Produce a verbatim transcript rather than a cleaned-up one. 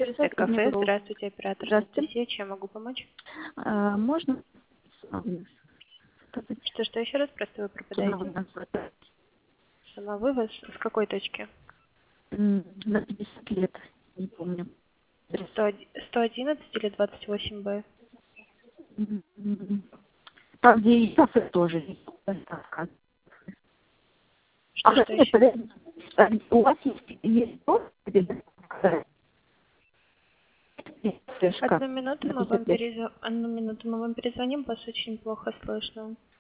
Это кафе. Здравствуйте, оператор. Здравствуйте. Анастасия. Чем могу помочь? А, можно? Что, что еще раз? Просто вы пропадаете. Самовывоз? С какой точки? На пятьдесят лет, не помню. сто одиннадцать или двадцать восемь Б? Там, где и кафе тоже. Что, А, что нет, еще? подожди. А, у вас есть, есть то, где флешка Одну минуту на мы вам пятьдесят лет? перезвоним. Одну минуту мы вам перезвоним, вас очень плохо слышно.